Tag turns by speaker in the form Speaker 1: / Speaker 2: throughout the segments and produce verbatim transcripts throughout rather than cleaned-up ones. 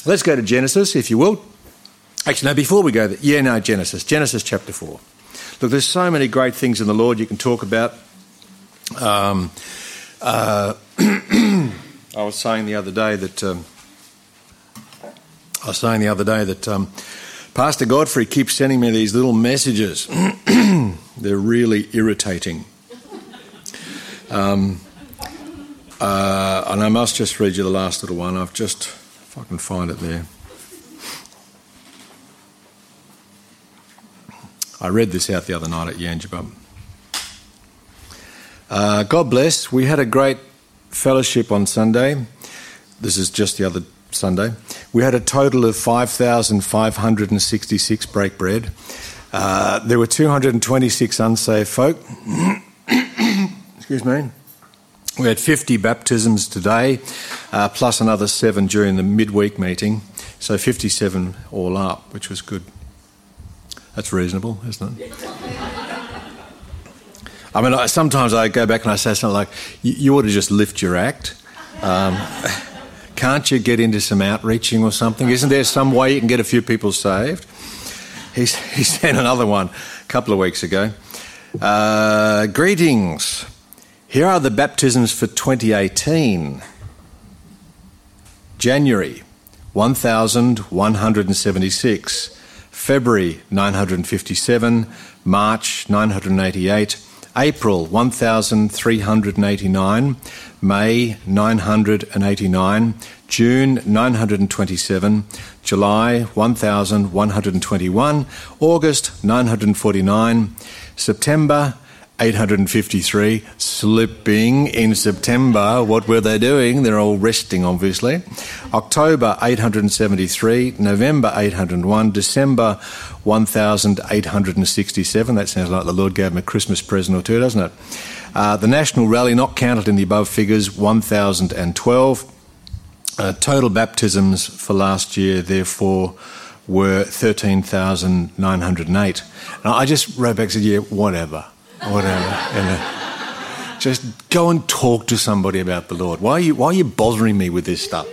Speaker 1: Let's go to Genesis, if you will. Actually, no, before we go there, yeah, no, Genesis. Genesis chapter four. Look, there's so many great things in the Lord you can talk about. Um, uh, I was saying the other day that um, I was saying the other day that um, Pastor Godfrey keeps sending me these little messages. They're really irritating. Um, uh, and I must just read you the last little one. I've just, if I can find it there. I read this out the other night at Yangerbum. Uh, God bless. We had a great fellowship on Sunday. This is just the other Sunday. We had a total of five thousand five hundred sixty-six break bread. Uh, there were two hundred twenty-six unsaved folk. Excuse me. We had fifty baptisms today, uh, plus another seven during the midweek meeting. So fifty-seven all up, which was good. That's reasonable, isn't it? I mean, I, sometimes I go back and I say something like, you, you ought to just lift your act. Um, can't you get into some outreaching or something? Isn't there some way you can get a few people saved? He's, he sent another one a couple of weeks ago. Uh, greetings. Here are the baptisms for twenty eighteen. January, one thousand one hundred seventy-six. February, nine hundred fifty-seven. March, nine hundred eighty-eight. April, one thousand three hundred eighty-nine. May, nine hundred eighty-nine. June, nine hundred twenty-seven. July, one thousand one hundred twenty-one. August, nine hundred forty-nine. September, eight hundred fifty-three. Slipping in September. What were they doing? They're all resting, obviously. October, eight hundred seventy-three. November, eight hundred one. December, one thousand eight hundred sixty-seven. That sounds like the Lord gave them a Christmas present or two, doesn't it? Uh, the National Rally, not counted in the above figures, one thousand twelve. Uh, total baptisms for last year, therefore, were thirteen thousand nine hundred eight. And I just wrote back and said, yeah, whatever. Whatever. You know. Just go and talk to somebody about the Lord. Why are you, why are you bothering me with this stuff?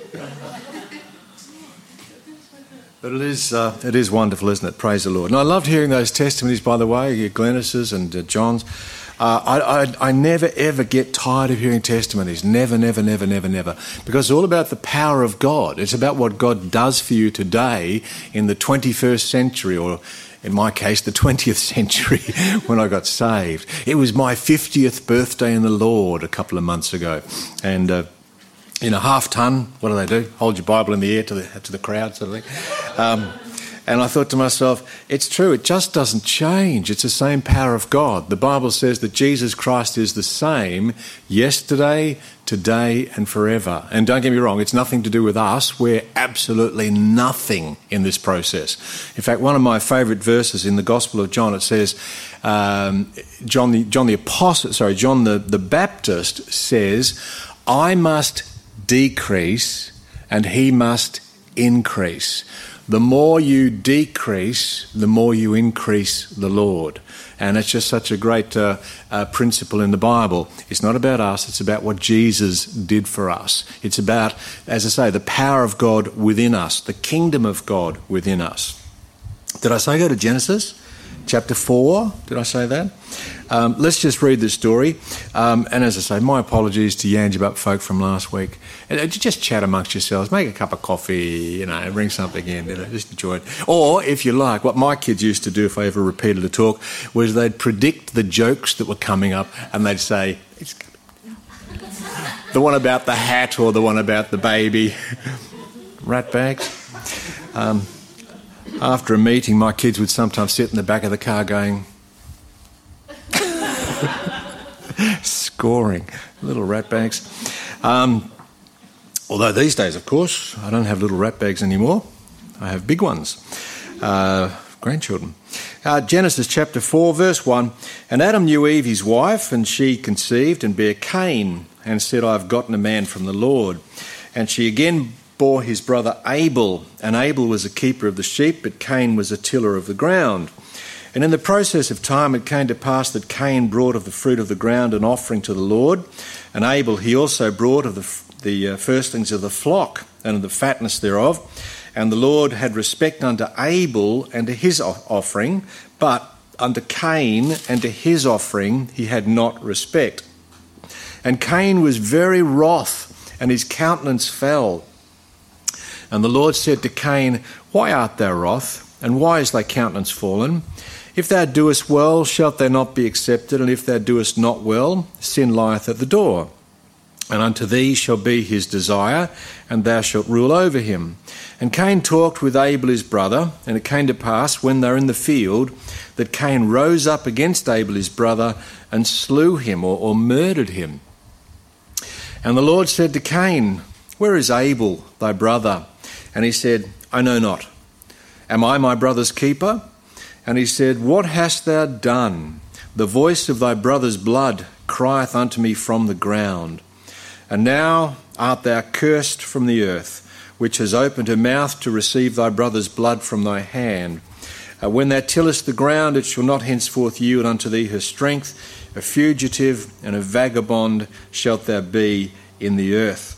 Speaker 1: But it is uh, it is wonderful, isn't it? Praise the Lord. And I loved hearing those testimonies, by the way, Glennis's and uh, John's. Uh, I, I, I never, ever get tired of hearing testimonies. Never, never, never, never, never. Because it's all about the power of God. It's about what God does for you today in the twenty-first century, or in my case, the twentieth century, when I got saved. It was my fiftieth birthday in the Lord a couple of months ago. And uh, in a half ton, what do they do? Hold your Bible in the air to the, to the crowd, sort of thing. Um, and I thought to myself, it's true, it just doesn't change. It's the same power of God. The Bible says that Jesus Christ is the same yesterday, today and forever. And don't get me wrong, it's nothing to do with us. We're absolutely nothing in this process. In fact, one of my favourite verses in the Gospel of John, it says, um, John the John the Apostle, sorry, John the, the Baptist says, I must decrease and he must increase. The more you decrease, the more you increase the Lord. And it's just such a great uh, uh, principle in the Bible. It's not about us, it's about what Jesus did for us. It's about, as I say, the power of God within us, the kingdom of God within us. Did I say go to Genesis chapter four? Did I say that? Um, let's just read the story. Um, and as I say, my apologies to Yangerbum folk from last week. And, uh, just chat amongst yourselves. Make a cup of coffee, you know, bring something in, you know, just enjoy it. Or, if you like, what my kids used to do if I ever repeated a talk was they'd predict the jokes that were coming up and they'd say, it's the one about the hat or the one about the baby. Rat bags. Um, after a meeting, my kids would sometimes sit in the back of the car going... scoring little rat bags. Um, although these days, of course, I don't have little rat bags anymore. I have big ones. Uh, grandchildren. Uh, Genesis chapter four, verse one. And Adam knew Eve, his wife, and she conceived and bare Cain, and said, I have gotten a man from the Lord. And she again bore his brother Abel, and Abel was a keeper of the sheep, but Cain was a tiller of the ground. And in the process of time it came to pass that Cain brought of the fruit of the ground an offering to the Lord, and Abel he also brought of the, the uh, firstlings of the flock and of the fatness thereof. And the Lord had respect unto Abel and to his offering, but unto Cain and to his offering he had not respect. And Cain was very wroth, and his countenance fell. And the Lord said to Cain, Why art thou wroth, and why is thy countenance fallen? If thou doest well, shalt thou not be accepted, and if thou doest not well, sin lieth at the door. And unto thee shall be his desire, and thou shalt rule over him. And Cain talked with Abel his brother, and it came to pass, when they were in the field, that Cain rose up against Abel his brother, and slew him, or, or murdered him. And the Lord said to Cain, Where is Abel thy brother? And he said, I know not. Am I my brother's keeper? And he said, What hast thou done? The voice of thy brother's blood crieth unto me from the ground. And now art thou cursed from the earth, which has opened her mouth to receive thy brother's blood from thy hand. Uh, when thou tillest the ground, it shall not henceforth yield unto thee her strength. A fugitive and a vagabond shalt thou be in the earth.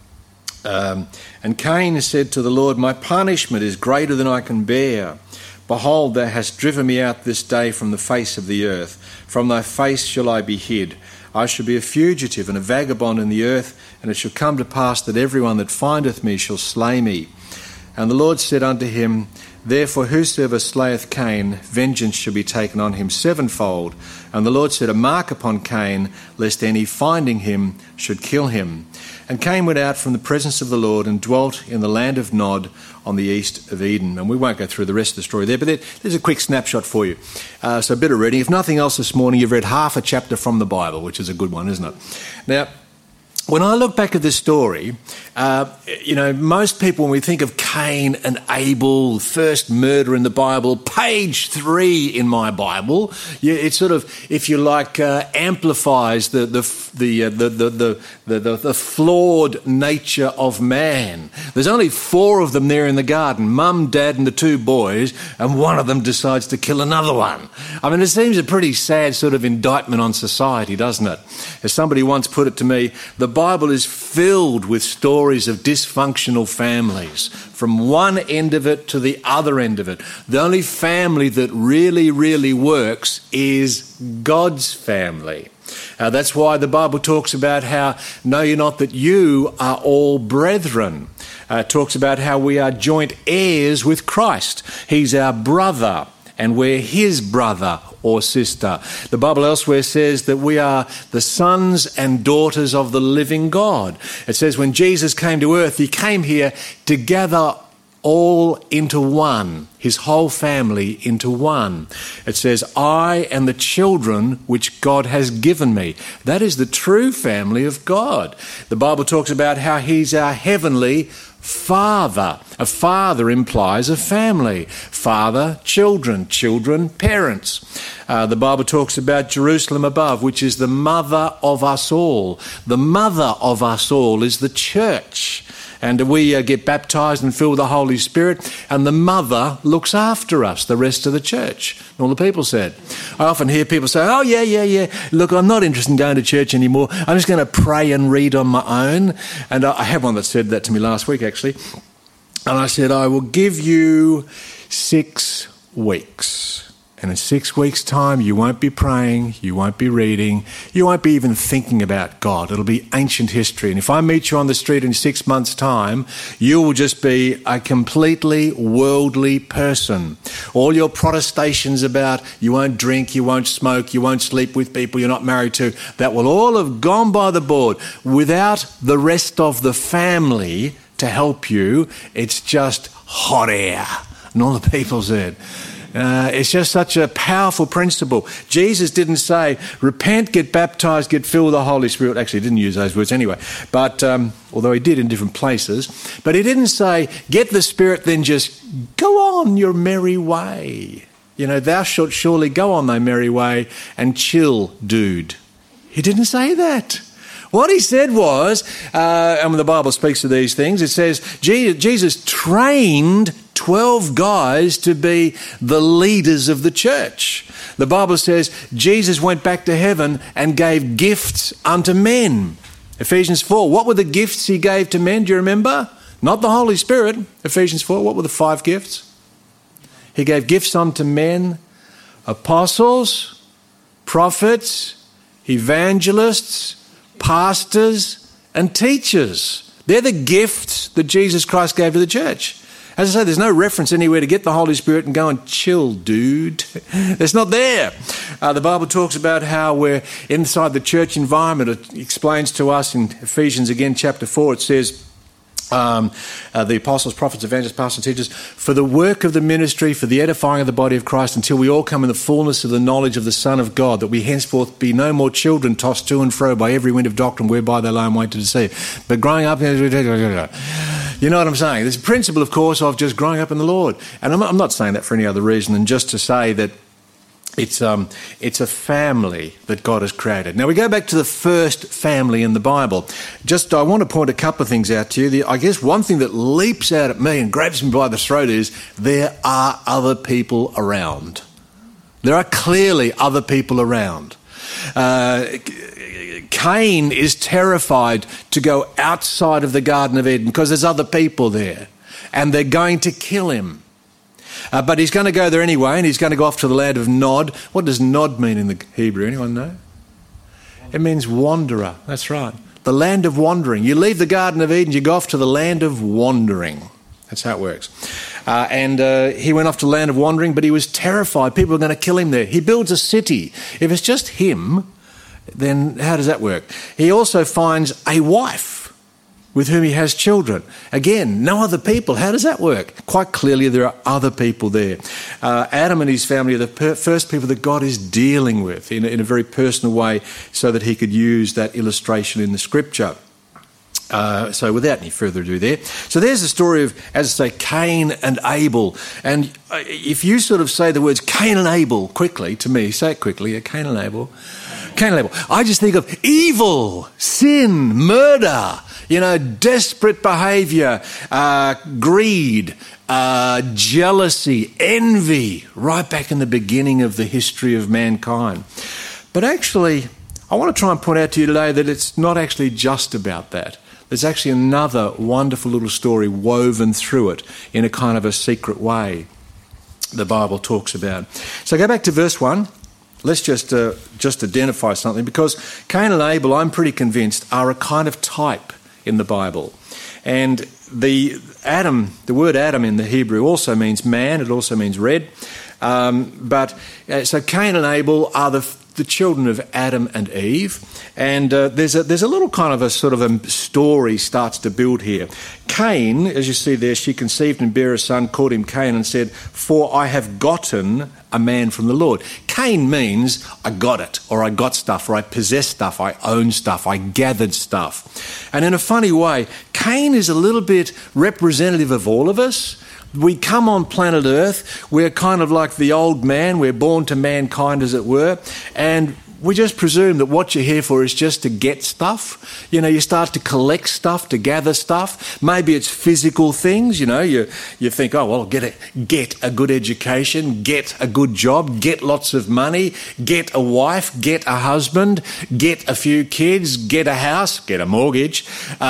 Speaker 1: Um, and Cain said to the Lord, My punishment is greater than I can bear. Behold, thou hast driven me out this day from the face of the earth. From thy face shall I be hid. I shall be a fugitive and a vagabond in the earth, and it shall come to pass that everyone that findeth me shall slay me. And the Lord said unto him, Therefore whosoever slayeth Cain, vengeance shall be taken on him sevenfold. And the Lord set a mark upon Cain, lest any finding him should kill him. And Cain went out from the presence of the Lord and dwelt in the land of Nod on the east of Eden. And we won't go through the rest of the story there, but there, there's a quick snapshot for you. Uh, so a bit of reading. If nothing else this morning, you've read half a chapter from the Bible, which is a good one, isn't it? Now, when I look back at this story, uh, you know, most people, when we think of Cain and Abel, first murder in the Bible, page three in my Bible, yeah, it sort of, if you like, uh, amplifies the the the, uh, the, the, the the the the flawed nature of man. There's only four of them there in the garden: Mum, Dad, and the two boys, and one of them decides to kill another one. I mean, it seems a pretty sad sort of indictment on society, doesn't it? As somebody once put it to me, the Bible is filled with stories of dysfunctional families, from one end of it to the other end of it. The only family that really, really works is God's family. Uh, that's why the Bible talks about how, know ye not that you are all brethren. Uh, it talks about how we are joint heirs with Christ. He's our brother, and we're his brother or sister. The Bible elsewhere says that we are the sons and daughters of the living God. It says when Jesus came to earth, he came here to gather all into one, his whole family into one. It says, I and the children which God has given me. That is the true family of God. The Bible talks about how he's our heavenly Father. A father implies a family. Father, children, children, parents. Uh, the Bible talks about Jerusalem above, which is the mother of us all. The mother of us all is the church. And we uh, get baptised and filled with the Holy Spirit, and the mother looks after us, the rest of the church. And all the people said. I often hear people say, oh, yeah, yeah, yeah, look, I'm not interested in going to church anymore. I'm just going to pray and read on my own. And I, I had one that said that to me last week, actually. And I said, I will give you six weeks. And in six weeks' time, you won't be praying, you won't be reading, you won't be even thinking about God. It'll be ancient history. And if I meet you on the street in six months' time, you will just be a completely worldly person. All your protestations about you won't drink, you won't smoke, you won't sleep with people you're not married to, that will all have gone by the board. Without the rest of the family to help you, it's just hot air. And all the people said... Uh, it's just such a powerful principle. Jesus didn't say, repent, get baptised, get filled with the Holy Spirit. Actually, he didn't use those words anyway, but um, although he did in different places. But he didn't say, get the Spirit, then just go on your merry way. You know, thou shalt surely go on thy merry way and chill, dude. He didn't say that. What he said was, uh, and when the Bible speaks of these things, it says Jesus trained twelve guys to be the leaders of the church. The Bible says Jesus went back to heaven and gave gifts unto men. Ephesians four, what were the gifts he gave to men? Do you remember? not the Holy Spirit. Ephesians four, what were the five gifts? He gave gifts unto men, apostles, prophets, evangelists, pastors, and teachers. They're the gifts that Jesus Christ gave to the church. As I say, there's no reference anywhere to get the Holy Spirit and go and chill, dude. It's not there. Uh, the Bible talks about how we're inside the church environment. It explains to us in Ephesians again, chapter four, it says, Um, uh, the apostles, prophets, evangelists, pastors, and teachers, for the work of the ministry, for the edifying of the body of Christ, until we all come in the fullness of the knowledge of the Son of God, that we henceforth be no more children tossed to and fro by every wind of doctrine whereby they lie in wait to deceive. But growing up, you know what I'm saying? There's a principle, of course, of just growing up in the Lord. And I'm, I'm not saying that for any other reason than just to say that It's um, it's a family that God has created. Now, we go back to the first family in the Bible. Just, I want to point a couple of things out to you. The, I guess one thing that leaps out at me and grabs me by the throat is there are other people around. There are clearly other people around. Uh, Cain is terrified to go outside of the Garden of Eden because there's other people there and they're going to kill him. Uh, but he's going to go there anyway, and he's going to go off to the land of Nod. What does Nod mean in the Hebrew? Anyone know? It means wanderer. That's right. The land of wandering. You leave the Garden of Eden, you go off to the land of wandering. That's how it works. Uh, and uh, he went off to the land of wandering, but he was terrified. People were going to kill him there. He builds a city. If it's just him, then how does that work? He also finds a wife with whom he has children. Again, no other people. How does that work? Quite clearly there are other people there. Uh, Adam and his family are the per- first people that God is dealing with in a, in a very personal way so that he could use that illustration in the scripture. Uh, so without any further ado there. So there's the story of, as I say, Cain and Abel. And if you sort of say the words Cain and Abel quickly to me, say it quickly, Cain and Abel, Cain and Abel, I just think of evil, sin, murder, you know, desperate behaviour, uh, greed, uh, jealousy, envy, right back in the beginning of the history of mankind. But actually, I want to try and point out to you today that it's not actually just about that. There's actually another wonderful little story woven through it in a kind of a secret way the Bible talks about. So go back to verse one. Let's just uh, just identify something, because Cain and Abel, I'm pretty convinced, are a kind of type in the Bible. And the Adam, the word Adam in the Hebrew also means man. It also means red. Um, but uh, so Cain and Abel are the the children of Adam and Eve, and uh, there's a there's a little kind of a sort of a story starts to build here. Cain, as you see there, she conceived and bare a son, called him Cain, and said, "For I have gotten a man from the Lord." Cain means I got it, or I got stuff, or I possess stuff, I own stuff, I gathered stuff. And in a funny way, Cain is a little bit representative of all of us. We come on planet Earth, we're kind of like the old man, we're born to mankind as it were, and we just presume that what you're here for is just to get stuff. You know, you start to collect stuff, to gather stuff. Maybe it's physical things, you know, you you think, oh, well, get a, get a good education, get a good job, get lots of money, get a wife, get a husband, get a few kids, get a house, get a mortgage,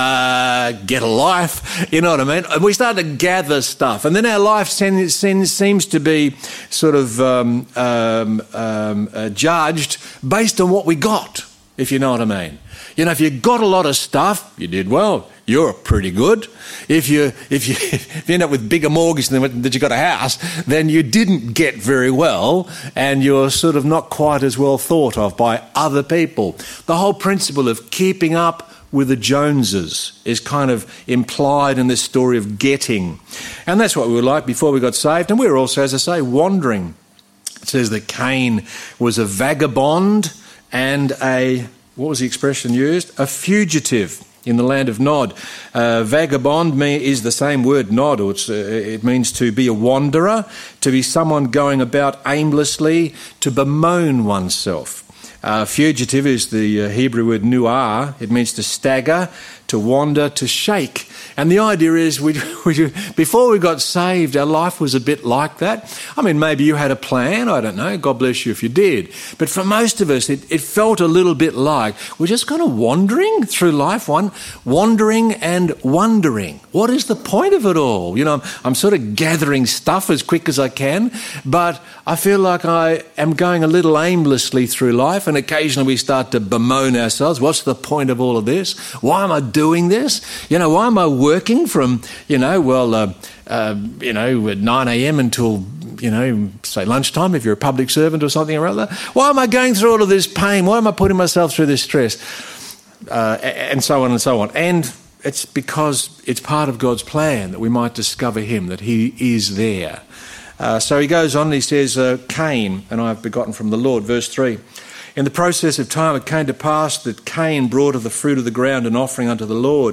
Speaker 1: uh, get a life, you know what I mean? And we start to gather stuff. And then our life seems, seems to be sort of um, um, um, uh, judged based on what we got, if you know what I mean. You know, if you got a lot of stuff, you did well. You're pretty good. If you if you, if you end up with bigger mortgage than that you got a house, then you didn't get very well, and you're sort of not quite as well thought of by other people. The whole principle of keeping up with the Joneses is kind of implied in this story of getting. And that's what we were like before we got saved. And we were also, as I say, wandering. It says that Cain was a vagabond and a, what was the expression used? A fugitive in the land of Nod. Uh, vagabond is the same word, Nod. Or it's, uh, it means to be a wanderer, to be someone going about aimlessly, to bemoan oneself. Uh, fugitive is the uh, Hebrew word nuar. It means to stagger, to wander, to shake. And the idea is, we, we, before we got saved, our life was a bit like that. I mean, maybe you had a plan, I don't know, God bless you if you did. But for most of us, it, it felt a little bit like we're just kind of wandering through life, one, wandering and wondering. What is the point of it all? You know, I'm, I'm sort of gathering stuff as quick as I can, but I feel like I am going a little aimlessly through life, and occasionally we start to bemoan ourselves. What's the point of all of this? Why am I doing this? You know, why am I working from, you know, well, uh, uh, you know, at nine a.m. until, you know, say lunchtime if you're a public servant or something or other? Why am I going through all of this pain? Why am I putting myself through this stress? Uh, and so on and so on. And it's because it's part of God's plan that we might discover him, that he is there. Uh, so he goes on and he says, uh, Cain, and I have begotten from the Lord, verse three. In the process of time it came to pass that Cain brought of the fruit of the ground an offering unto the Lord.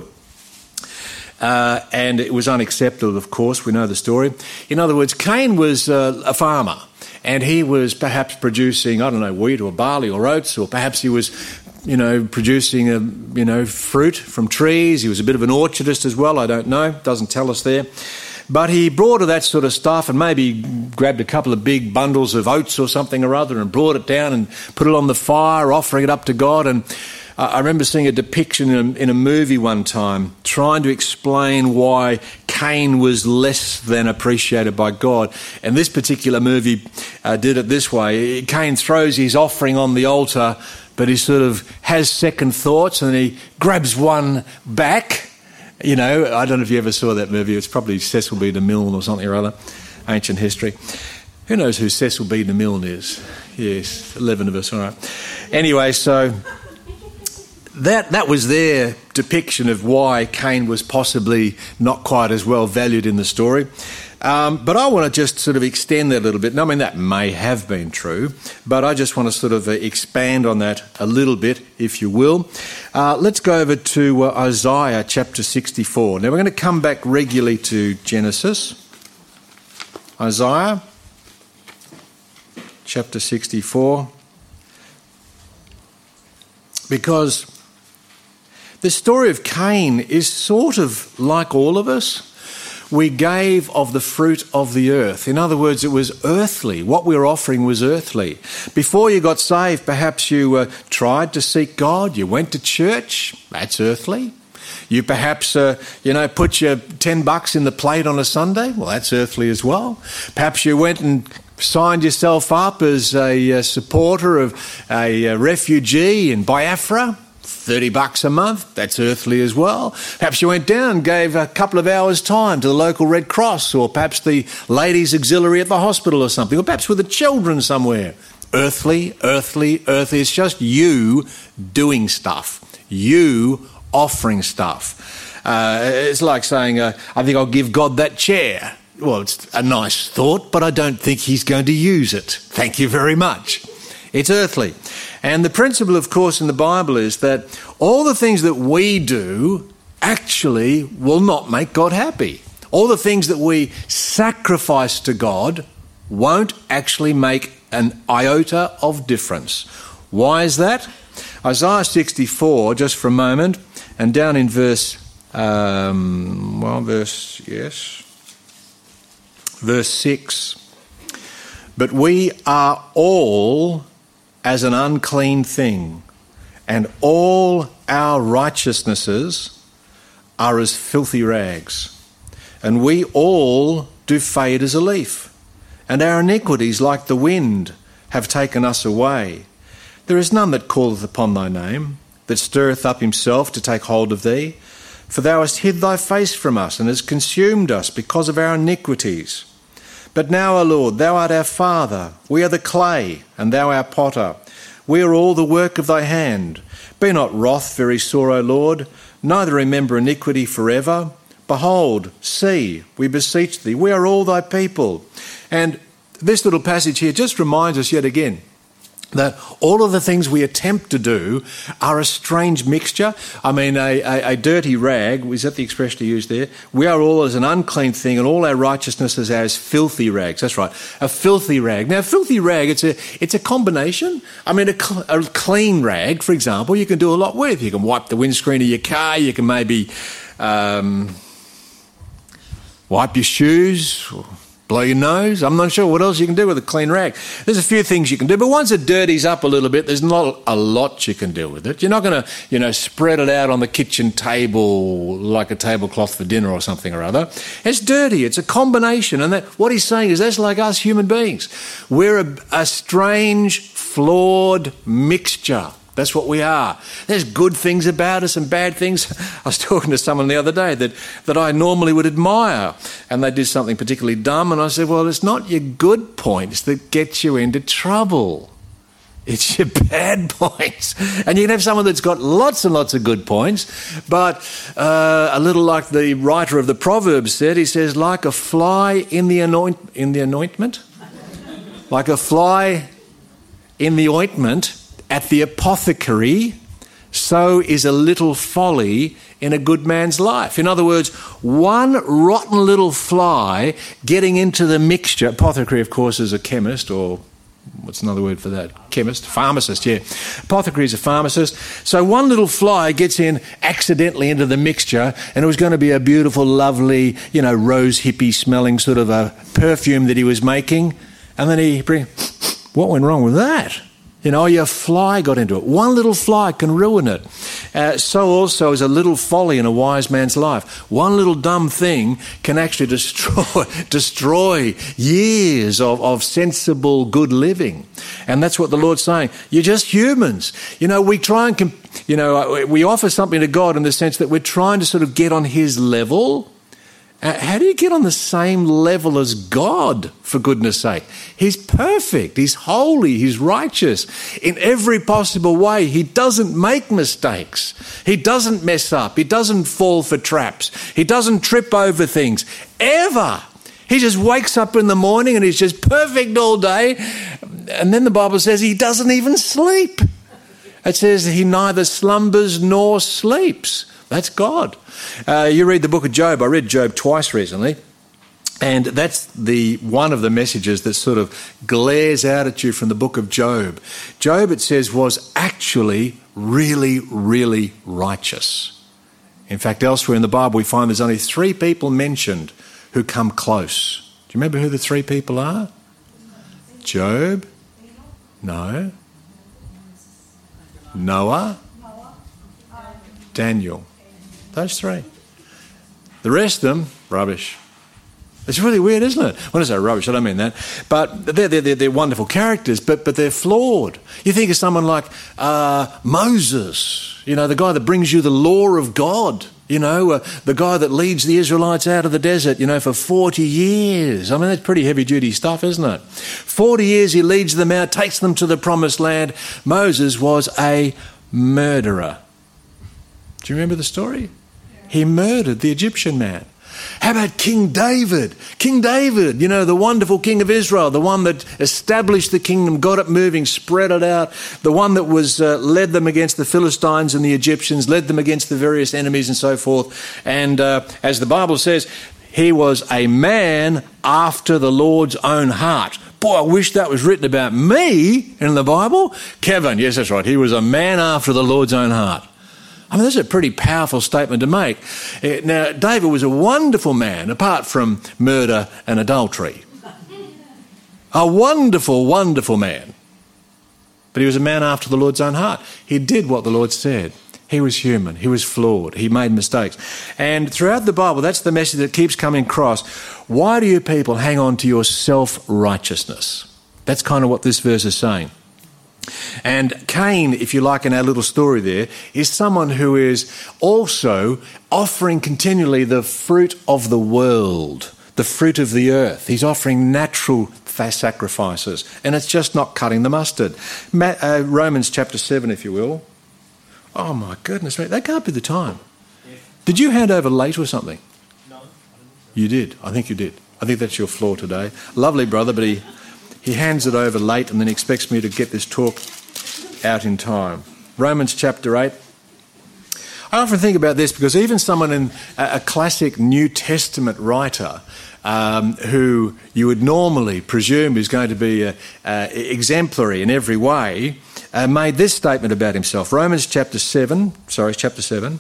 Speaker 1: Uh, and it was unacceptable, of course, we know the story. In other words, Cain was uh, a farmer, and he was perhaps producing, I don't know, wheat or barley or oats, or perhaps he was, you know, producing, a, you know, fruit from trees. He was a bit of an orchardist as well, I don't know, doesn't tell us there. But he brought her that sort of stuff and maybe grabbed a couple of big bundles of oats or something or other and brought it down and put it on the fire, offering it up to God. And I remember seeing a depiction in a, in a movie one time trying to explain why Cain was less than appreciated by God. And this particular movie uh, did it this way. Cain throws his offering on the altar, but he sort of has second thoughts and he grabs one back. You know, I don't know if you ever saw that movie. It's probably Cecil B. DeMille or something or other, ancient history. Who knows who Cecil B. DeMille is? Yes, eleven of us, all right. Anyway, so that that was their depiction of why Cain was possibly not quite as well valued in the story. Um, but I want to just sort of extend that a little bit. And I mean, that may have been true, but I just want to sort of uh, expand on that a little bit, if you will. Uh, let's go over to uh, Isaiah chapter sixty-four. Now, we're going to come back regularly to Genesis. Isaiah chapter sixty-four. Because the story of Cain is sort of like all of us. We gave of the fruit of the earth. In other words, it was earthly. What we were offering was earthly. Before you got saved, perhaps you uh, tried to seek God. You went to church. That's earthly. You perhaps, uh, you know, put your ten bucks in the plate on a Sunday. Well, that's earthly as well. Perhaps you went and signed yourself up as a, a supporter of a, a refugee in Biafra. thirty bucks a month, that's earthly as well. Perhaps you went down and gave a couple of hours' time to the local Red Cross, or perhaps the ladies' auxiliary at the hospital or something, or perhaps with the children somewhere. Earthly, earthly, earthly. It's just you doing stuff, you offering stuff. Uh, it's like saying, uh, I think I'll give God that chair. Well, it's a nice thought, but I don't think he's going to use it. Thank you very much. It's earthly. And the principle, of course, in the Bible is that all the things that we do actually will not make God happy. All the things that we sacrifice to God won't actually make an iota of difference. Why is that? Isaiah sixty-four, just for a moment, and down in verse, um, well, verse, yes, verse six. But we are all as an unclean thing, and all our righteousnesses are as filthy rags. And we all do fade as a leaf, and our iniquities, like the wind, have taken us away. There is none that calleth upon thy name, that stirreth up himself to take hold of thee. For thou hast hid thy face from us, and hast consumed us because of our iniquities. But now, O Lord, thou art our Father, we are the clay, and thou our potter. We are all the work of thy hand. Be not wroth very sore, O Lord, neither remember iniquity forever. Behold, see, we beseech thee, we are all thy people. And this little passage here just reminds us yet again that all of the things we attempt to do are a strange mixture. I mean, a, a, a dirty rag, is that the expression you used there? We are all as an unclean thing, and all our righteousness is as filthy rags. That's right, a filthy rag. Now, a filthy rag, it's a it's a combination. I mean, a, cl- a clean rag, for example, you can do a lot with. You can wipe the windscreen of your car, you can maybe um, wipe your shoes, or blow your nose. I'm not sure what else you can do with a clean rag. There's a few things you can do, but once it dirties up a little bit, there's not a lot you can do with it. You're not going to, you know, spread it out on the kitchen table like a tablecloth for dinner or something or other. It's dirty. It's a combination. And that, what he's saying is that's like us human beings. We're a, a strange, flawed mixture. That's what we are. There's good things about us and bad things. I was talking to someone the other day that, that I normally would admire, and they did something particularly dumb, and I said, well, it's not your good points that get you into trouble. It's your bad points. And you can have someone that's got lots and lots of good points, but uh, a little like the writer of the Proverbs said, he says, like a fly in the anoint in the anointment, like a fly in the ointment at the apothecary, so is a little folly in a good man's life. In other words, one rotten little fly getting into the mixture. Apothecary, of course, is a chemist, or what's another word for that? Chemist? Pharmacist, yeah. Apothecary is a pharmacist. So one little fly gets in accidentally into the mixture, and it was going to be a beautiful, lovely, you know, rose hippie smelling sort of a perfume that he was making. And then he bring, what went wrong with that? You know, your fly got into it. One little fly can ruin it. Uh, so also is a little folly in a wise man's life. One little dumb thing can actually destroy destroy years of, of sensible, good living. And that's what the Lord's saying. You're just humans. You know, we try and, comp- you know, we offer something to God in the sense that we're trying to sort of get on his level. Uh, how do you get on the same level as God, for goodness sake? He's perfect, he's holy, he's righteous in every possible way. He doesn't make mistakes. He doesn't mess up. He doesn't fall for traps. He doesn't trip over things, ever. He just wakes up in the morning and he's just perfect all day. And then the Bible says he doesn't even sleep. It says he neither slumbers nor sleeps. That's God. Uh, you read the book of Job. I read Job twice recently, and that's the one of the messages that sort of glares out at you from the book of Job. Job, it says, was actually really, really righteous. In fact, elsewhere in the Bible, we find there's only three people mentioned who come close. Do you remember who the three people are? Job? No. Noah? Daniel. Those three. The rest of them, rubbish. It's really weird, isn't it? When I say rubbish, I don't mean that. But they're, they're, they're wonderful characters, but, but they're flawed. You think of someone like uh, Moses, you know, the guy that brings you the law of God, you know, uh, the guy that leads the Israelites out of the desert, you know, for forty years. I mean, that's pretty heavy-duty stuff, isn't it? forty years he leads them out, takes them to the promised land. Moses was a murderer. Do you remember the story? He murdered the Egyptian man. How about King David? King David, you know, the wonderful king of Israel, the one that established the kingdom, got it moving, spread it out, the one that was uh, led them against the Philistines and the Egyptians, led them against the various enemies and so forth. And uh, as the Bible says, he was a man after the Lord's own heart. Boy, I wish that was written about me in the Bible. Kevin, yes, that's right. He was a man after the Lord's own heart. I mean, that's a pretty powerful statement to make. Now, David was a wonderful man, apart from murder and adultery. A wonderful, wonderful man. But he was a man after the Lord's own heart. He did what the Lord said. He was human. He was flawed. He made mistakes. And throughout the Bible, that's the message that keeps coming across. Why do you people hang on to your self-righteousness? That's kind of what this verse is saying. And Cain, if you like, in our little story there, is someone who is also offering continually the fruit of the world, the fruit of the earth. He's offering natural sacrifices, and it's just not cutting the mustard. Uh, Romans chapter seven, if you will. Oh, my goodness, mate, that can't be the time. Did you hand over late or something? No. You did. I think you did. I think that's your flaw today. Lovely brother, but he... he hands it over late and then expects me to get this talk out in time. Romans chapter eight. I often think about this because even someone in a classic New Testament writer um, who you would normally presume is going to be uh, uh, exemplary in every way uh, made this statement about himself. Romans chapter seven, sorry, chapter seven.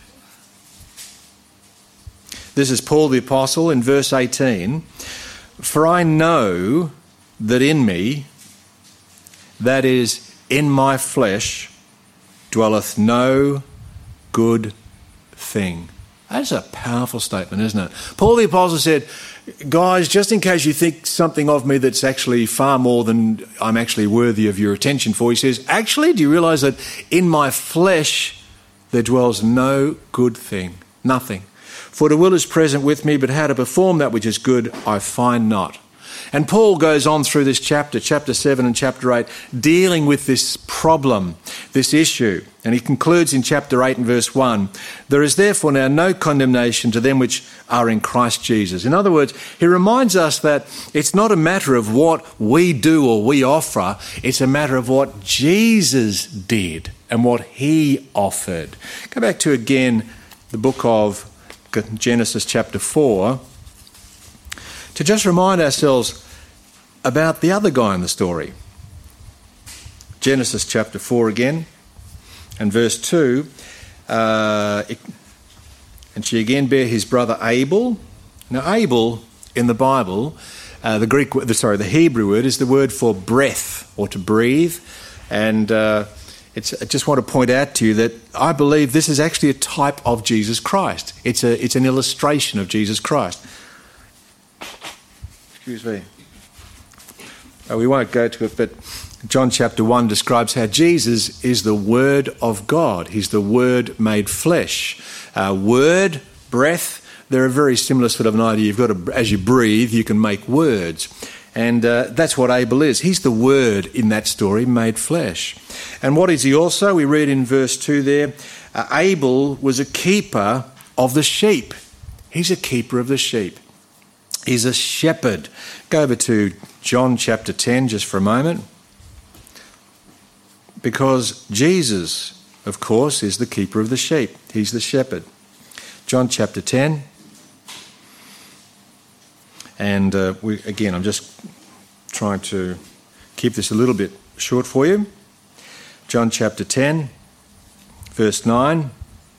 Speaker 1: This is Paul the Apostle in verse eighteen. For I know that in me, that is, in my flesh, dwelleth no good thing. That's a powerful statement, isn't it? Paul the Apostle said, guys, just in case you think something of me that's actually far more than I'm actually worthy of your attention for, he says, actually, do you realise that in my flesh there dwells no good thing? Nothing. For the will is present with me, but how to perform that which is good I find not. And Paul goes on through this chapter, chapter seven and chapter eight, dealing with this problem, this issue. And he concludes in chapter eight and verse one, there is therefore now no condemnation to them which are in Christ Jesus. In other words, he reminds us that it's not a matter of what we do or we offer, it's a matter of what Jesus did and what he offered. Go back to, again, the book of Genesis chapter four, to just remind ourselves about the other guy in the story. Genesis chapter four again, and verse two, uh, it, and she again bare his brother Abel. Now Abel in the Bible, uh, the Greek, the, sorry, the Hebrew word is the word for breath or to breathe, and uh, it's, I just want to point out to you that I believe this is actually a type of Jesus Christ. It's a, it's an illustration of Jesus Christ. Excuse me. Uh, we won't go to it, but John chapter one describes how Jesus is the Word of God. He's the Word made flesh. Uh, word, breath, they're a very similar sort of an idea. You've got to, as you breathe, you can make words. And uh, that's what Abel is. He's the Word in that story made flesh. And what is he also? We read in verse two there, uh, Abel was a keeper of the sheep. He's a keeper of the sheep. He's a shepherd. Go over to John chapter ten just for a moment. Because Jesus, of course, is the keeper of the sheep. He's the shepherd. John chapter ten. And uh, we, again, I'm just trying to keep this a little bit short for you. John chapter ten, verse nine.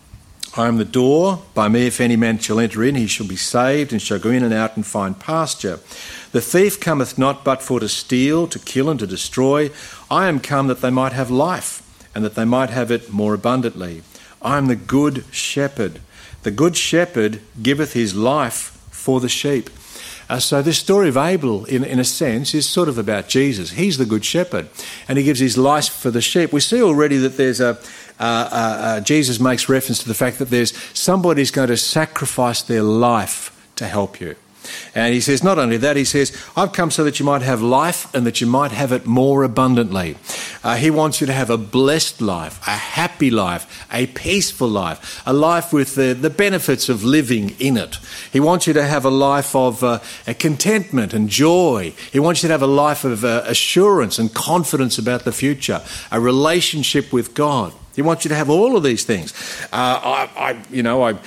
Speaker 1: I am the door. By me, if any man shall enter in, he shall be saved, and shall go in and out and find pasture. The thief cometh not but for to steal, to kill, and to destroy. I am come that they might have life, and that they might have it more abundantly. I am the good shepherd. The good shepherd giveth his life for the sheep. Uh, so this story of Abel, in, in a sense, is sort of about Jesus. He's the good shepherd, and he gives his life for the sheep. We see already that there's a uh, uh, uh, Jesus makes reference to the fact that there's somebody who's going to sacrifice their life to help you. And he says, not only that, he says, I've come so that you might have life and that you might have it more abundantly. Uh, he wants you to have a blessed life, a happy life, a peaceful life, a life with the, the benefits of living in it. He wants you to have a life of uh, a contentment and joy. He wants you to have a life of uh, assurance and confidence about the future, a relationship with God. He wants you to have all of these things. Uh, I, I, you know, I,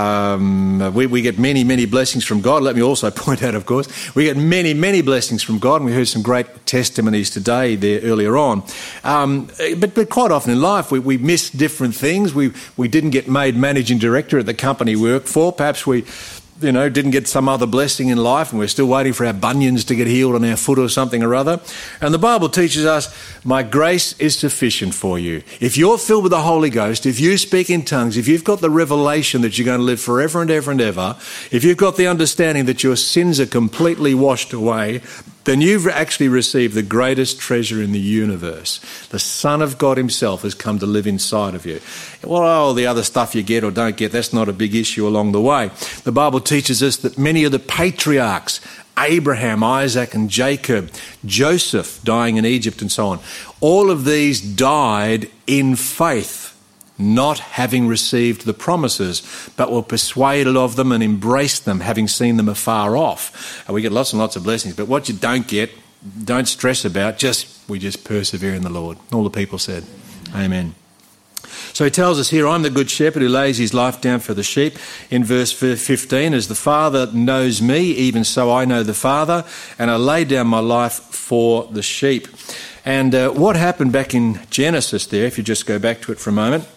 Speaker 1: um, we, we get many, many blessings from God. Let me also point out, of course, we get many, many blessings from God, and we heard some great testimonies today there earlier on. Um, but, but quite often in life, we, we miss different things. We, we didn't get made managing director at the company we work for. Perhaps we... you know, didn't get some other blessing in life, and we're still waiting for our bunions to get healed on our foot or something or other. And the Bible teaches us, my grace is sufficient for you. If you're filled with the Holy Ghost, if you speak in tongues, if you've got the revelation that you're going to live forever and ever and ever, if you've got the understanding that your sins are completely washed away, then you've actually received the greatest treasure in the universe. The Son of God himself has come to live inside of you. Well, all the other stuff you get or don't get, that's not a big issue along the way. The Bible teaches us that many of the patriarchs, Abraham, Isaac and Jacob, Joseph dying in Egypt and so on, all of these died in faith, not having received the promises, but were persuaded of them and embraced them, having seen them afar off. And we get lots and lots of blessings, but what you don't get, don't stress about, just we just persevere in the Lord. All the people said, amen. So he tells us here, I'm the good shepherd who lays his life down for the sheep. In verse fifteen, as the Father knows me, even so I know the Father, and I lay down my life for the sheep. And uh, what happened back in Genesis there, if you just go back to it for a moment,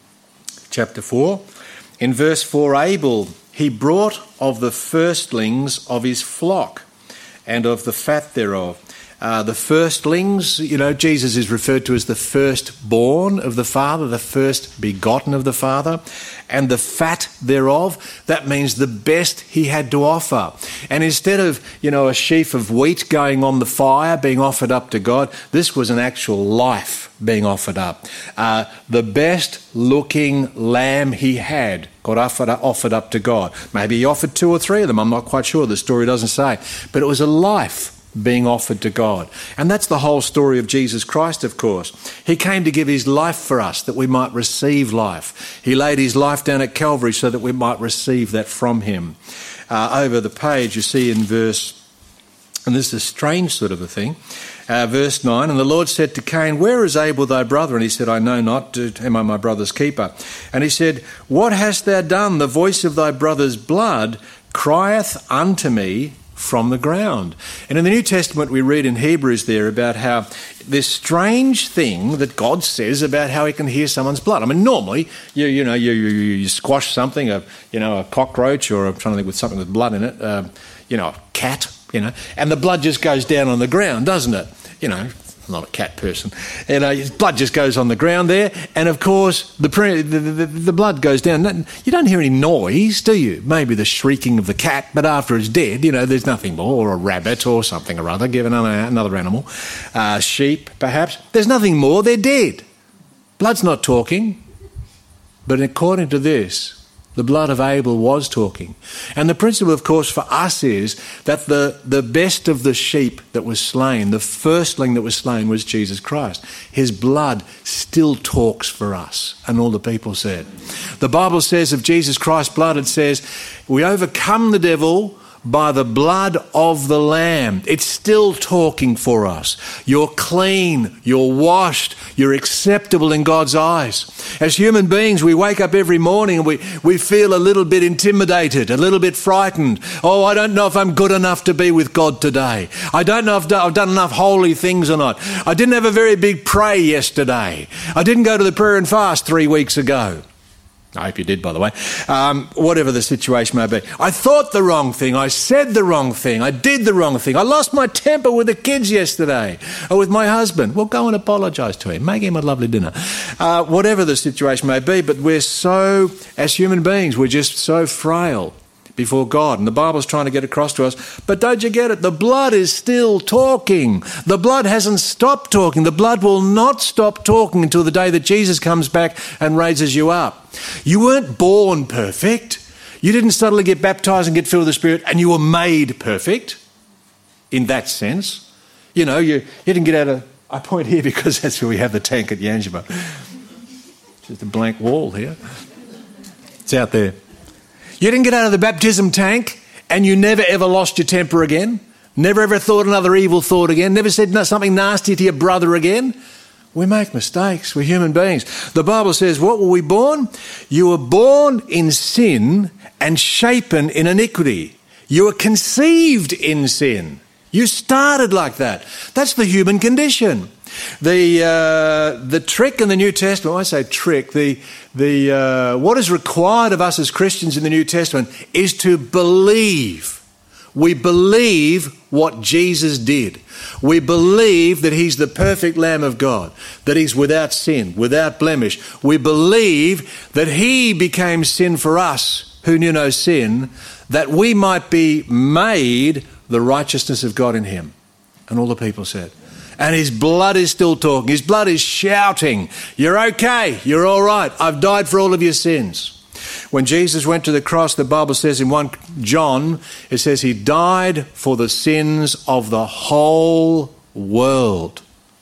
Speaker 1: chapter four, in verse four, Abel, he brought of the firstlings of his flock and of the fat thereof. Uh, the firstlings, you know, Jesus is referred to as the firstborn of the Father, the first begotten of the Father, and the fat thereof, that means the best he had to offer. And instead of, you know, a sheaf of wheat going on the fire, being offered up to God, this was an actual life being offered up. Uh, the best looking lamb he had got offered, offered up to God. Maybe he offered two or three of them, I'm not quite sure, the story doesn't say. But it was a life being offered to God. And that's the whole story of Jesus Christ, of course. He came to give his life for us that we might receive life. He laid his life down at Calvary so that we might receive that from him. Uh, over the page you see in verse, and this is a strange sort of a thing, uh, verse nine, and the Lord said to Cain, where is Abel thy brother? And he said, I know not, am I my brother's keeper? And he said, what hast thou done? The voice of thy brother's blood crieth unto me from the ground. And in the New Testament we read in Hebrews there about how this strange thing that God says about how he can hear someone's blood. I mean, normally, you you know, you you, you squash something, a you know, a cockroach, or I'm trying to think with something with blood in it, uh, you know, a cat, you know, and the blood just goes down on the ground, doesn't it? You know, I'm not a cat person. You know, blood just goes on the ground there, and of course the, the, the, the blood goes down. You don't hear any noise, do you? Maybe the shrieking of the cat, but after it's dead, you know, there's nothing more, or a rabbit or something or other, give another, another animal, uh, sheep perhaps. There's nothing more, they're dead. Blood's not talking, but according to this, the blood of Abel was talking. And the principle, of course, for us is that the, the best of the sheep that was slain, the firstling that was slain, was Jesus Christ. His blood still talks for us. And all the people said. The Bible says of Jesus Christ's blood, it says, we overcome the devil by the blood of the Lamb. It's still talking for us. You're clean, you're washed, you're acceptable in God's eyes. As human beings, we wake up every morning and we, we feel a little bit intimidated, a little bit frightened. Oh, I don't know if I'm good enough to be with God today. I don't know if I've done enough holy things or not. I didn't have a very big pray yesterday. I didn't go to the prayer and fast three weeks ago. I hope you did, by the way. Um, whatever the situation may be. I thought the wrong thing. I said the wrong thing. I did the wrong thing. I lost my temper with the kids yesterday or with my husband. Well, go and apologise to him. Make him a lovely dinner. Uh, whatever the situation may be, but we're so, as human beings, we're just so frail before God. And the Bible's trying to get across to us. But don't you get it? The blood is still talking. The blood hasn't stopped talking. The blood will not stop talking until the day that Jesus comes back and raises you up. You weren't born perfect. You didn't suddenly get baptised and get filled with the Spirit and you were made perfect in that sense. You know, you, you didn't get out of... I point here because that's where we have the tank at Yanjiba. Just a blank wall here. It's out there. You didn't get out of the baptism tank and you never ever lost your temper again, never ever thought another evil thought again, never said something nasty to your brother again. We make mistakes. We're human beings. The Bible says, what were we born? You were born in sin and shapen in iniquity. You were conceived in sin. You started like that. That's the human condition. The uh, the trick in the New Testament, when I say trick, the the uh, what is required of us as Christians in the New Testament is to believe. We believe what Jesus did. We believe that he's the perfect Lamb of God, that he's without sin, without blemish. We believe that he became sin for us who knew no sin, that we might be made the righteousness of God in him. And all the people said. And his blood is still talking. His blood is shouting, you're okay, you're all right. I've died for all of your sins. When Jesus went to the cross, the Bible says in First John, it says he died for the sins of the whole world.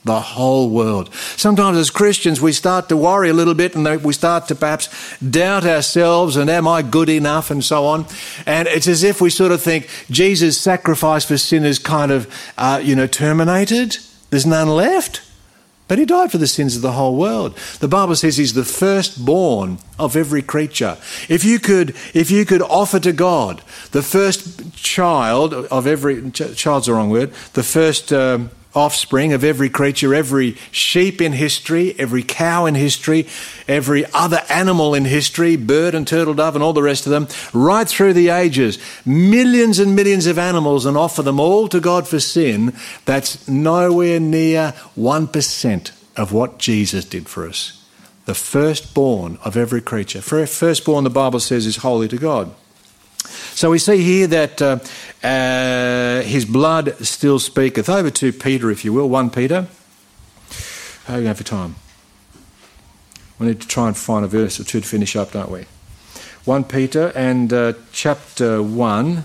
Speaker 1: The whole world. Sometimes as Christians we start to worry a little bit and we start to perhaps doubt ourselves and am I good enough and so on. And it's as if we sort of think Jesus' sacrifice for sin is kind of, uh, you know, terminated. There's none left. But he died for the sins of the whole world. The Bible says he's the firstborn of every creature. If you could, if you could offer to God the first child of every, ch- child's the wrong word, the first um, offspring of every creature, every sheep in history, every cow in history, every other animal in history, bird and turtle dove and all the rest of them, right through the ages, millions and millions of animals, and offer them all to God for sin, that's nowhere near one percent of what Jesus did for us. The firstborn of every creature. For firstborn, the Bible says, is holy to God. So we see here that uh, uh, his blood still speaketh. Over to Peter, if you will, First Peter. How are you going for time? We need to try and find a verse or two to finish up, don't we? First Peter and uh, chapter one.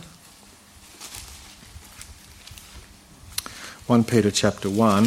Speaker 1: First Peter chapter one.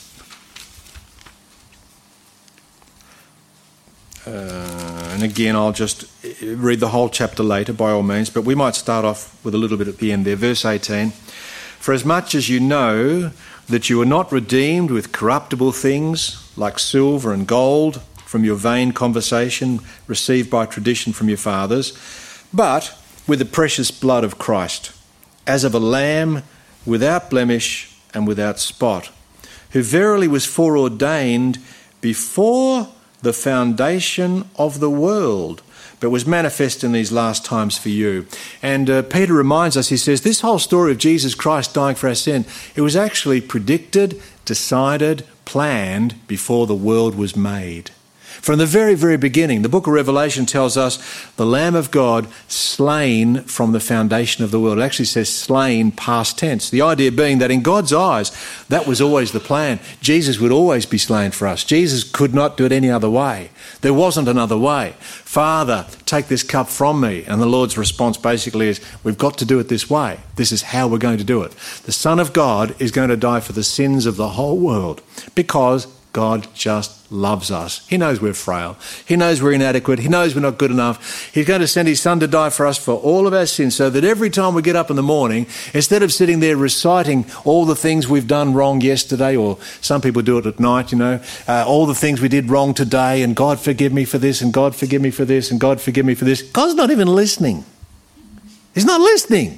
Speaker 1: Uh, and again, I'll just read the whole chapter later, by all means, but we might start off with a little bit at the end there. Verse eighteen. For as much as you know that you are not redeemed with corruptible things like silver and gold from your vain conversation received by tradition from your fathers, but with the precious blood of Christ, as of a lamb without blemish and without spot, who verily was foreordained before the foundation of the world, but was manifest in these last times for you. And uh, Peter reminds us, he says, this whole story of Jesus Christ dying for our sin, it was actually predicted, decided, planned before the world was made. From the very, very beginning, the book of Revelation tells us the Lamb of God slain from the foundation of the world. It actually says slain past tense. The idea being that in God's eyes, that was always the plan. Jesus would always be slain for us. Jesus could not do it any other way. There wasn't another way. Father, take this cup from me. And the Lord's response basically is, we've got to do it this way. This is how we're going to do it. The Son of God is going to die for the sins of the whole world because God just loves us. He knows we're frail. He knows we're inadequate. He knows we're not good enough. He's going to send his Son to die for us for all of our sins, so that every time we get up in the morning, instead of sitting there reciting all the things we've done wrong yesterday, or some people do it at night, you know, uh, all the things we did wrong today, and God forgive me for this, and God forgive me for this, and God forgive me for this. God's not even listening. He's not listening.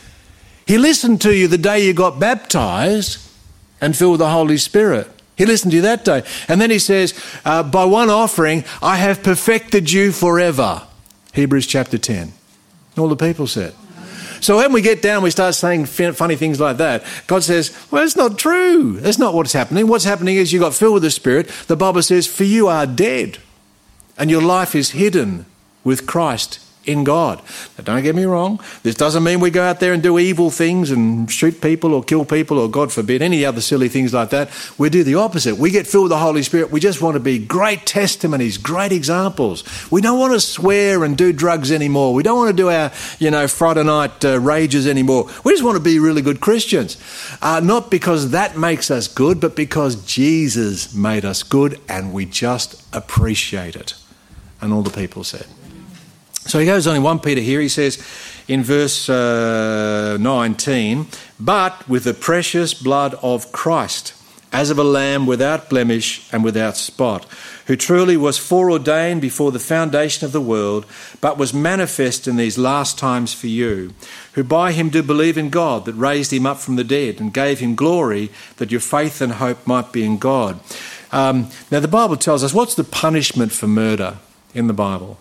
Speaker 1: He listened to you the day you got baptized and filled with the Holy Spirit. He listened to you that day. And then he says, uh, by one offering, I have perfected you forever. Hebrews chapter ten. All the people said. So when we get down, we start saying funny things like that. God says, well, it's not true. That's not what's happening. What's happening is you got filled with the Spirit. The Bible says, for you are dead, and your life is hidden with Christ in God. Now, don't get me wrong. This doesn't mean we go out there and do evil things and shoot people or kill people or, God forbid, any other silly things like that. We do the opposite. We get filled with the Holy Spirit. We just want to be great testimonies, great examples. We don't want to swear and do drugs anymore. We don't want to do our, you know, Friday night uh, rages anymore. We just want to be really good Christians. Uh, not because that makes us good, but because Jesus made us good and we just appreciate it. And all the people said. So he goes on in First Peter here, he says in verse uh, nineteen, but with the precious blood of Christ, as of a lamb without blemish and without spot, who truly was foreordained before the foundation of the world, but was manifest in these last times for you, who by him do believe in God, that raised him up from the dead and gave him glory, that your faith and hope might be in God. Um, now the Bible tells us, what's the punishment for murder in the Bible?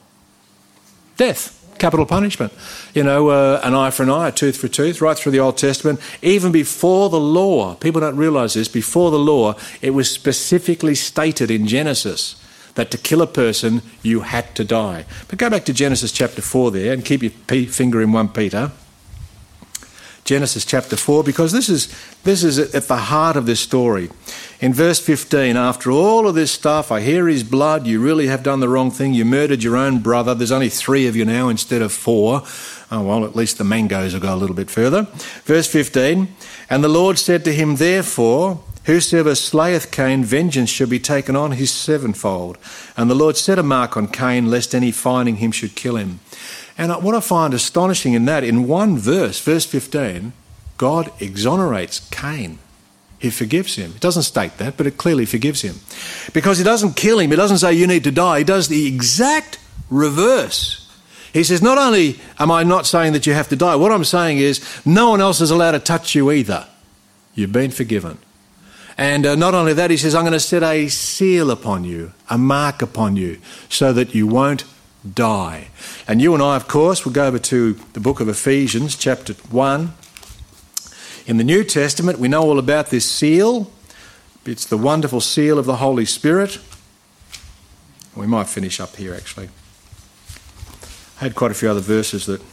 Speaker 1: Death, capital punishment. You know, uh, an eye for an eye, a tooth for a tooth, right through the Old Testament. Even before the law, people don't realise this, before the law, it was specifically stated in Genesis that to kill a person, you had to die. But go back to Genesis chapter four there and keep your finger in First Peter. Genesis chapter four, because this is this is at the heart of this story. In verse fifteen, after all of this stuff, I hear his blood, you really have done the wrong thing, you murdered your own brother, there's only three of you now instead of four. Oh, well, at least the mangoes will go a little bit further. Verse fifteen, and the Lord said to him, therefore, Whosoever slayeth Cain, vengeance shall be taken on his sevenfold. And the Lord set a mark on Cain, lest any finding him should kill him. And what I find astonishing in that, in one verse, verse fifteen, God exonerates Cain. He forgives him. It doesn't state that, but it clearly forgives him. Because he doesn't kill him. He doesn't say you need to die. He does the exact reverse. He says, not only am I not saying that you have to die, what I'm saying is no one else is allowed to touch you either. You've been forgiven. And uh, not only that, he says, I'm going to set a seal upon you, a mark upon you, so that you won't die. And you and I, of course, will go over to the book of Ephesians, chapter one. In the New Testament, we know all about this seal. It's the wonderful seal of the Holy Spirit. We might finish up here, actually. I had quite a few other verses that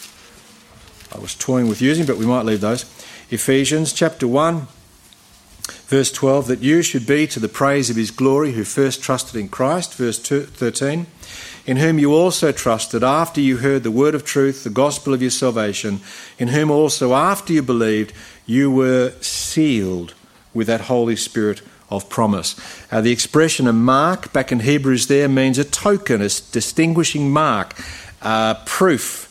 Speaker 1: I was toying with using, but we might leave those. Ephesians chapter one, verse twelve, that you should be to the praise of his glory who first trusted in Christ. Verse thirteen, in whom you also trusted after you heard the word of truth, the gospel of your salvation, in whom also after you believed you were sealed with that Holy Spirit of promise. Uh, the expression a mark back in Hebrews there means a token, a distinguishing mark, uh, proof,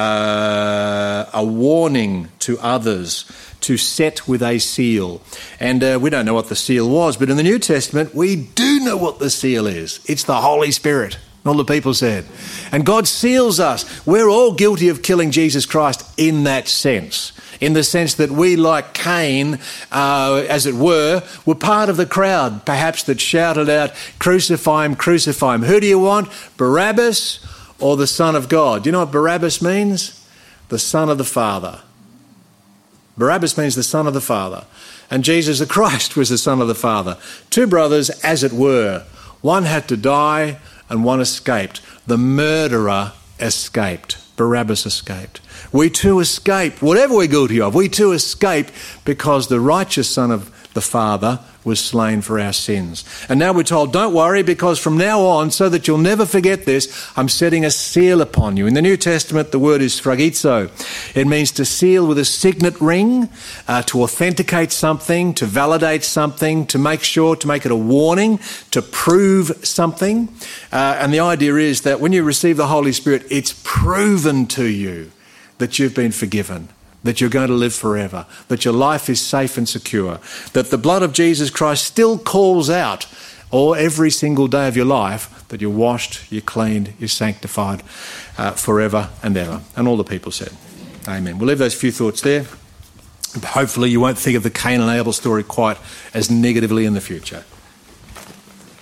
Speaker 1: uh, a warning to others, to set with a seal. And uh, we don't know what the seal was, but in the New Testament we do know what the seal is. It's the Holy Spirit. All the people said. And God seals us. We're all guilty of killing Jesus Christ in that sense. In the sense that we, like Cain, uh, as it were, were part of the crowd, perhaps, that shouted out, crucify him, crucify him. Who do you want? Barabbas or the Son of God? Do you know what Barabbas means? The Son of the Father. Barabbas means the Son of the Father. And Jesus the Christ was the Son of the Father. Two brothers, as it were. One had to die and one escaped. The murderer escaped. Barabbas escaped. We too escape, whatever we're guilty of, we too escape because the righteous Son of the Father was slain for our sins. And now we're told, don't worry, because from now on, so that you'll never forget this, I'm setting a seal upon you. In the New Testament, the word is sphragizo. It means to seal with a signet ring, uh, to authenticate something, to validate something, to make sure, to make it a warning, to prove something. Uh, and the idea is that when you receive the Holy Spirit, it's proven to you that you've been forgiven, that you're going to live forever, that your life is safe and secure, that the blood of Jesus Christ still calls out all every single day of your life that you're washed, you're cleaned, you're sanctified uh, forever and ever. And all the people said, amen. We'll leave those few thoughts there. Hopefully you won't think of the Cain and Abel story quite as negatively in the future.